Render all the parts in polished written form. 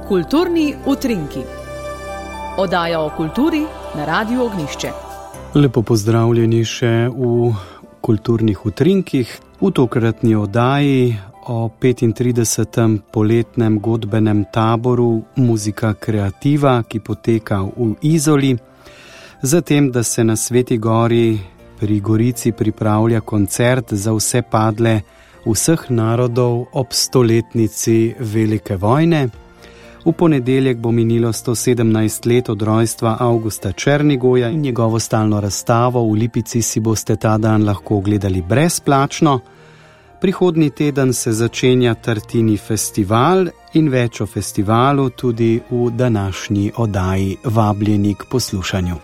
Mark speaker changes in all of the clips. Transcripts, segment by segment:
Speaker 1: Kulturni utrinki. Oddaja o kulturi na Radiu Ognišče.
Speaker 2: Lepo pozdravljeni še v kulturnih utrinkih. V tokratni oddaji o 35. poletnem godbenem taboru Muzika Kreativa, ki poteka v Izoli. Zatem, da se na Sveti Gori pri Gorici pripravlja koncert za vse padle vseh narodov ob stoletnici Velike vojne. V ponedeljek bo minilo 117 let od rojstva Avgusta Černigoja in njegovo stalno razstavo v Lipici si boste ta dan lahko ogledali brezplačno. Prihodnji teden se začenja Tartini festival in več o festivalu tudi v današnji oddaji. Vabljeni k poslušanju.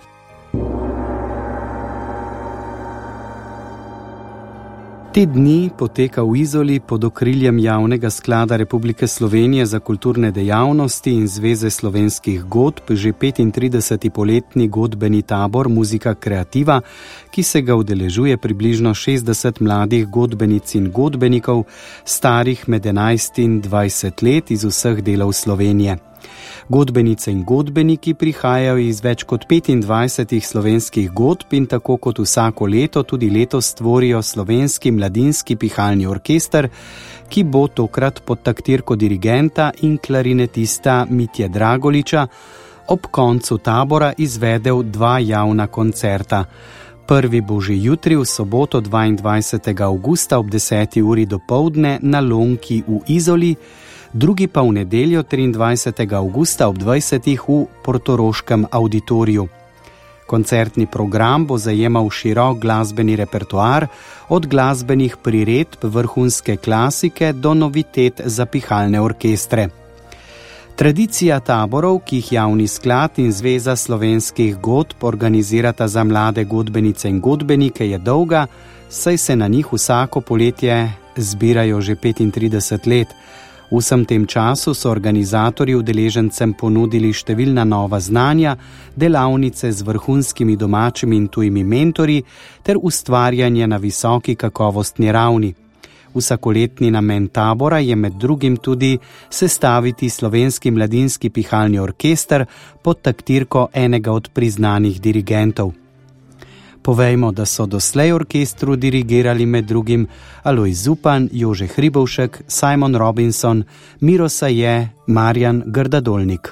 Speaker 2: Te dni poteka v Izoli pod okriljem Javnega sklada Republike Slovenije za kulturne dejavnosti in Zveze slovenskih godb že 35. poletni godbeni tabor Muzika Kreativa, ki se ga udeležuje približno 60 mladih godbenic in godbenikov, starih med 11 in 20 let iz vseh delov Slovenije. Godbenice in godbeniki prihajajo iz več kot 25 slovenskih godb in tako kot vsako leto tudi letos stvorijo slovenski mladinski pihalni orkester, ki bo tokrat pod taktirko dirigenta in klarinetista Mitje Dragoliča ob koncu tabora izvedel dva javna koncerta. Prvi bo že jutri v soboto 22. avgusta ob 10. uri dopoldne na Lonki v Izoli, drugi pa v nedeljo 23. avgusta ob 20. v portoroškem auditoriju. Koncertni program bo zajemal širok glasbeni repertoar, od glasbenih priredb vrhunske klasike do novitet za pihalne orkestre. Tradicija taborov, ki jih Javni sklad in Zveza slovenskih godb organizirata za mlade godbenice in godbenike, je dolga, saj se na njih vsako poletje zbirajo že 35 let. V vsem tem času so organizatorji udeležencem ponudili številna nova znanja, delavnice z vrhunskimi domačimi in tujimi mentorji ter ustvarjanje na visoki kakovostni ravni. Vsakoletni namen tabora je med drugim tudi sestaviti slovenski mladinski pihalni orkester pod taktirko enega od priznanih dirigentov. Povejmo, da so doslej orkestru dirigirali med drugim Alojz Zupan, Jože Hribovšek, Simon Robinson, Miro Saje, Marjan Grdadolnik.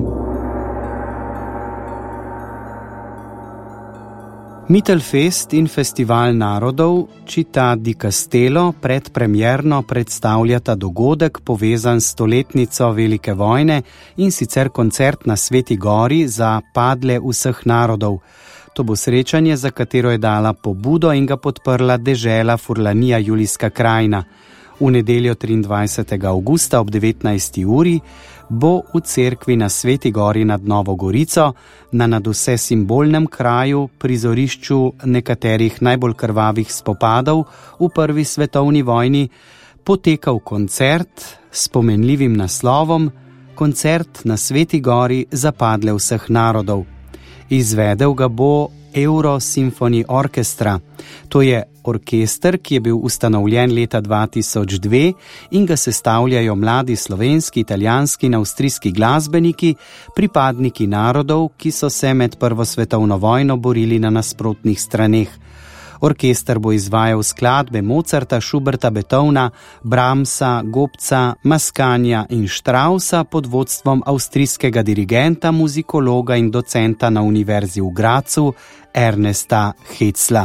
Speaker 2: Mittelfest in Festival narodov Città di Castello predpremierno predstavljata dogodek povezan s stoletnico Velike vojne in sicer koncert na Sveti Gori za padle vseh narodov. To bo srečanje, za katero je dala pobudo in ga podprla dežela Furlanija Julijska krajina. V nedeljo 23. avgusta ob 19. uri bo v cerkvi na Sveti Gori nad Novo Gorico, na nadvse simbolnem kraju, prizorišču nekaterih najbolj krvavih spopadov v prvi svetovni vojni, potekal koncert s pomenljivim naslovom Koncert na Sveti Gori za padle vseh narodov. Izvedel ga bo Euro Symphony Orchestra. To je orkester, ki je bil ustanovljen leta 2002 in ga sestavljajo mladi slovenski, italijanski in avstrijski glasbeniki, pripadniki narodov, ki so se med Prvo svetovno vojno borili na nasprotnih straneh. Orkester bo izvajal skladbe Mozarta, Schuberta, Beethovna, Brahmsa, Gobca, Mascagna in Straussa pod vodstvom avstrijskega dirigenta, muzikologa in docenta na Univerzi v Grazu Ernesta Hetzla.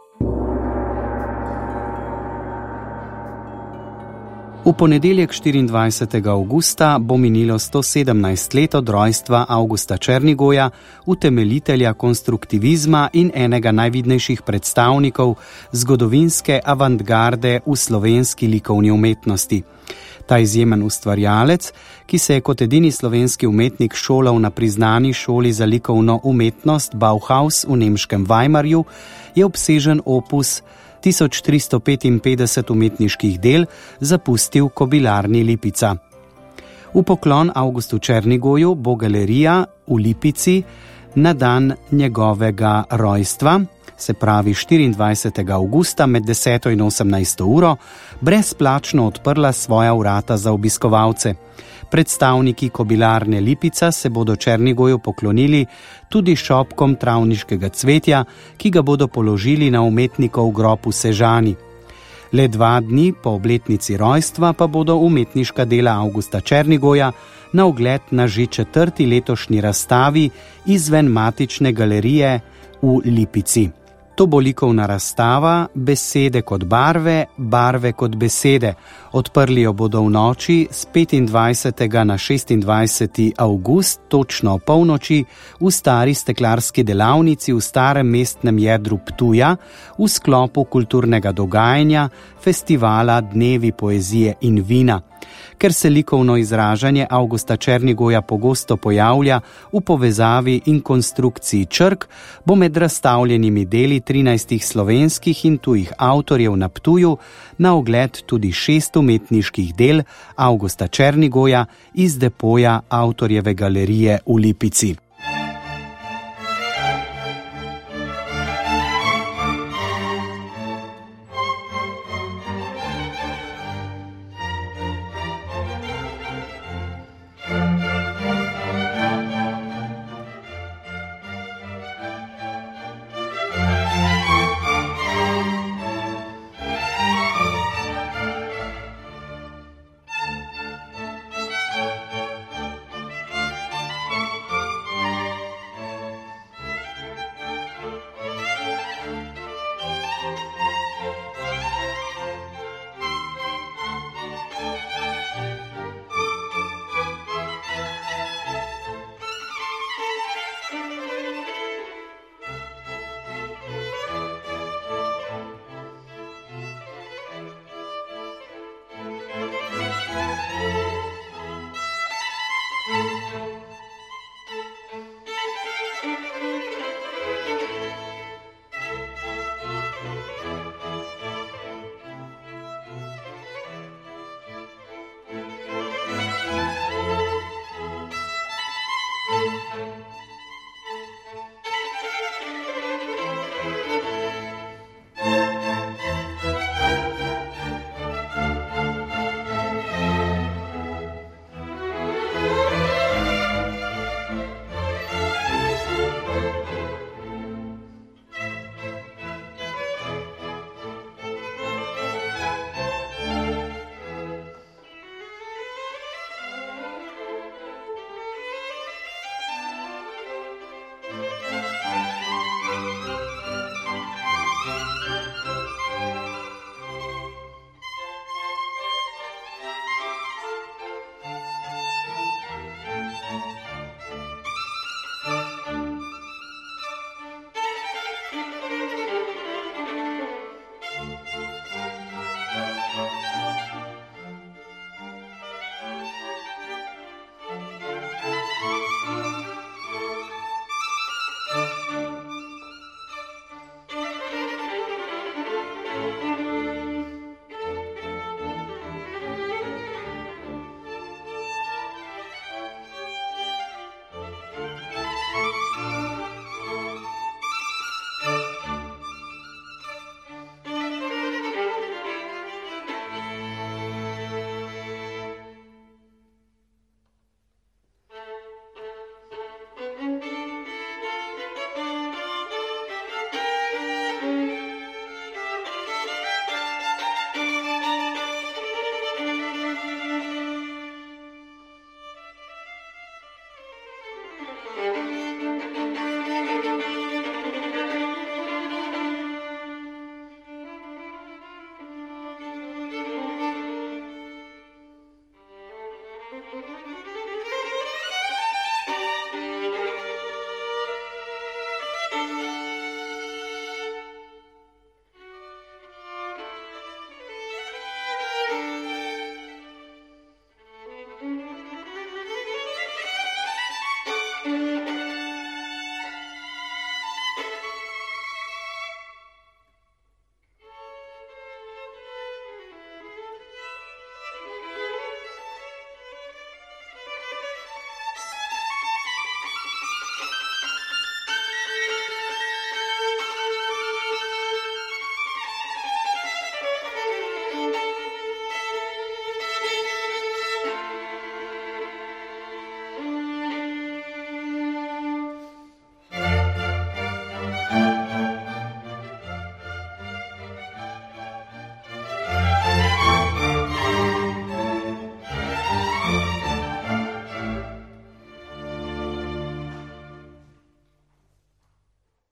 Speaker 2: V ponedeljek 24. avgusta bo minilo 117 let od rojstva Avgusta Černigoja, utemeljitelja konstruktivizma in enega najvidnejših predstavnikov zgodovinske avantgarde v slovenski likovni umetnosti. Ta izjemen ustvarjalec, ki se je kot edini slovenski umetnik šolal na priznani šoli za likovno umetnost Bauhaus v nemškem Weimarju, je obsežen opus 1355 umetniških del zapustil Kobilarni Lipica. V poklon Avgustu Černigoju bo galerija v Lipici na dan njegovega rojstva se pravi 24. avgusta med 10. in 18. uro, brezplačno odprla svoja vrata za obiskovalce. Predstavniki Kobilarne Lipica se bodo Černigoju poklonili tudi šopkom travniškega cvetja, ki ga bodo položili na umetnikov grob v Sežani. Le 2 dni po obletnici rojstva pa bodo umetniška dela Avgusta Černigoja na ogled na že 4. letošnji razstavi izven matične galerije v Lipici. To bo likovna razstava Besede kot barve, barve kot besede. Odprli jo bodo v noči z 25. na 26. avgust, točno o polnoči, v stari steklarski delavnici v starem mestnem jedru Ptuja v sklopu kulturnega dogajanja festivala Dnevi poezije in vina. Ker se likovno izražanje Avgusta Černigoja pogosto pojavlja v povezavi in konstrukciji črk, bo med razstavljenimi deli 13 slovenskih in tujih avtorjev na Ptuju na ogled tudi 6 umetniških del Avgusta Černigoja iz depoja avtorjeve galerije v Lipici.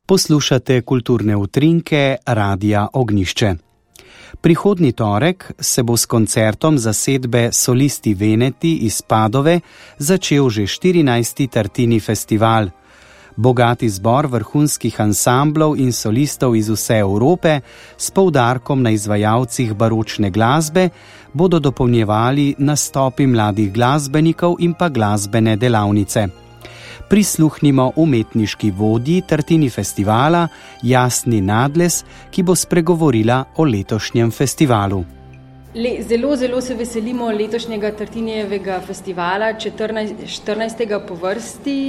Speaker 2: Poslušate kulturne utrinke Radia Ognjišče. Prihodnji torek se bo s koncertom zasedbe Solisti Veneti iz Padove začel že 14. Tartini festival. Bogati zbor vrhunskih ansamblov in solistov iz vse Evrope s poudarkom na izvajalcih baročne glasbe bodo dopolnjevali nastopi mladih glasbenikov in pa glasbene delavnice. Prisluhnimo umetniški vodji Tartini festivala Jasni Nadles, ki bo spregovorila o letošnjem festivalu.
Speaker 3: Zelo se veselimo letošnjega Tartinijevega festivala, 14. po vrsti.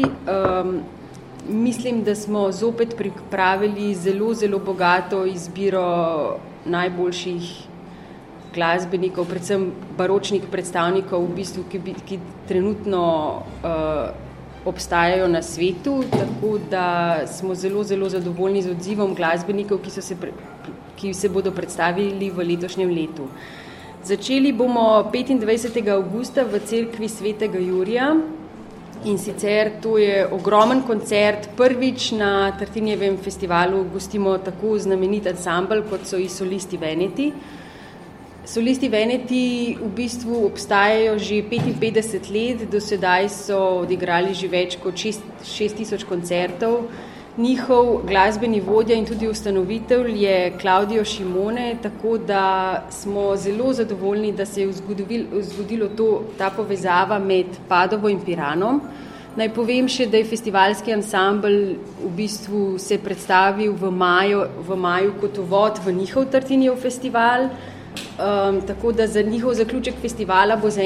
Speaker 3: Mislim, da smo zopet pripravili zelo bogato izbiro najboljših glasbenikov, predvsem baročnih predstavnikov, v bistvu, ki trenutno obstajajo na svetu, tako da smo zelo zadovoljni z odzivom glasbenikov, ki se bodo predstavili v letošnjem letu. Začeli bomo 25. avgusta v cerkvi Svetega Jurija in sicer to je ogromen koncert. Prvič na Tartinijevem festivalu gostimo tako znamenit ansambel, kot so i Solisti Veneti. Solisti Veneti v bistvu obstajajo že 55 let, do sedaj so odigrali že več kot 6000 koncertov. Njihov glasbeni vodja in tudi ustanovitelj je Claudio Scimone, tako da smo zelo zadovoljni, da se je zgodilo ta povezava med Padovo in Piranom. Naj povem še, da je festivalski ansambel v bistvu se predstavil v maju kot uvod v njihov Tartinijev festival. Tako da za njihov zaključek festivala bo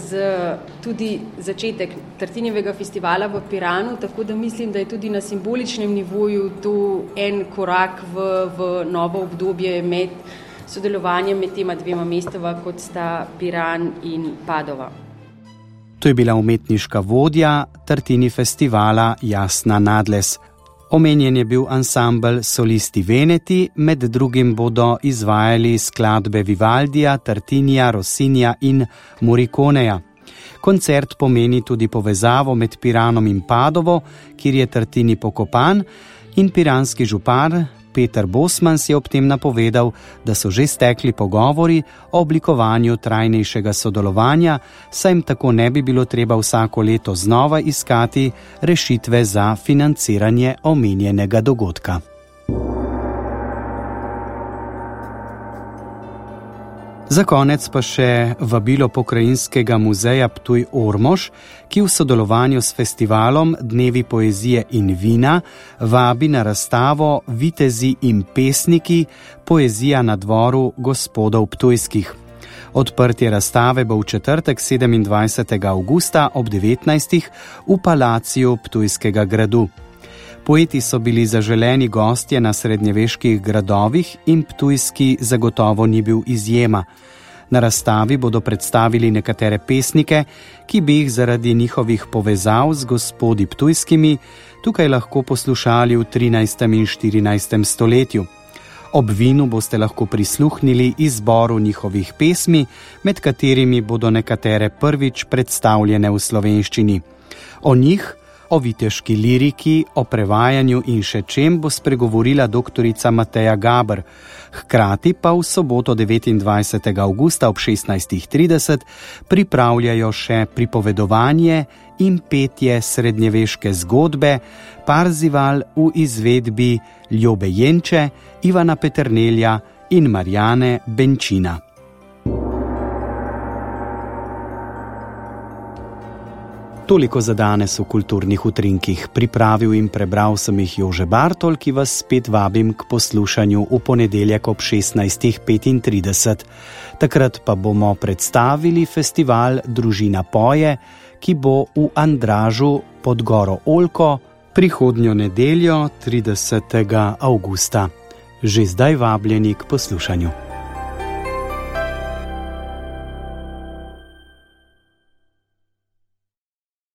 Speaker 3: tudi začetek Tartinijevega festivala v Piranu, tako da mislim, da je tudi na simboličnem nivoju to en korak v novo obdobje med sodelovanjem med tema dvema mestova, kot sta Piran in Padova.
Speaker 2: To je bila umetniška vodja Tartini festivala Jasna Nadles. Omenjen je bil ansambel Solisti Veneti, med drugim bodo izvajali skladbe Vivaldija, Tartinija, Rossinija in Morriconeja. Koncert pomeni tudi povezavo med Piranom in Padovo, kjer je Tartini pokopan, in piranski župan Peter Bosmans je ob tem napovedal, da so že stekli pogovori o oblikovanju trajnejšega sodelovanja, saj jim tako ne bi bilo treba vsako leto znova iskati rešitve za financiranje omenjenega dogodka. Za konec pa še vabilo Pokrajinskega muzeja Ptuj-Ormož, ki v sodelovanju s festivalom Dnevi poezije in vina vabi na razstavo Vitezi in pesniki, poezija na dvoru gospodov ptujskih. Odprtje razstave bo v četrtek 27. avgusta ob 19. v Palaciju Ptujskega gradu. Poeti so bili zaželeni gostje na srednjeveških gradovih in ptujski zagotovo ni bil izjema. Na razstavi bodo predstavili nekatere pesnike, ki bi jih zaradi njihovih povezav z gospodi ptujskimi tukaj lahko poslušali v 13. in 14. stoletju. Ob vinu boste lahko prisluhnili izboru njihovih pesmi, med katerimi bodo nekatere prvič predstavljene v slovenščini. O njih, o viteški liriki, o prevajanju in še čem bo spregovorila doktorica Mateja Gaber. Hkrati pa v soboto 29. avgusta ob 16.30 pripravljajo še pripovedovanje in petje srednjeveške zgodbe Parzival v izvedbi Ljobe Jenče, Ivana Peternelja in Marjane Benčina. Toliko za danes v kulturnih utrinkih. Pripravil in prebral sem jih Jože Bartol, ki vas spet vabim k poslušanju v ponedeljek ob 16.35. Takrat pa bomo predstavili festival Družina poje, ki bo v Andražu pod Goro Oljko prihodnjo nedeljo 30. avgusta. Že zdaj vabljeni k poslušanju.